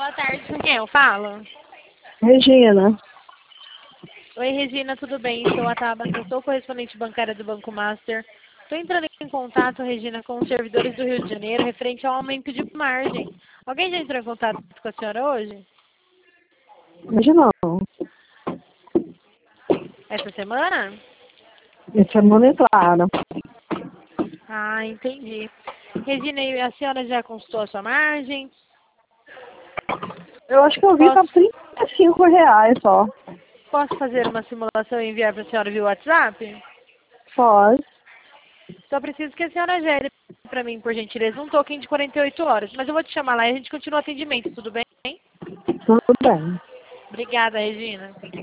Boa tarde, com quem eu falo? Regina. Oi, Regina, tudo bem? Sou a Tabata, sou correspondente bancária do Banco Master. Estou entrando em contato, Regina, com os servidores do Rio de Janeiro referente ao aumento de margem. Alguém já entrou em contato com a senhora hoje? Hoje não. Essa semana? Esse é claro. Ah, entendi. Regina, e a senhora já consultou a sua margem? Eu acho que eu vi Posso, para R$ 35 só. posso fazer uma simulação e enviar para a senhora via WhatsApp? Pode. Só preciso que a senhora gere para mim, por gentileza, um token de 48 horas. Mas eu vou te chamar lá e a gente continua o atendimento, tudo bem? Tudo bem. Obrigada, Regina.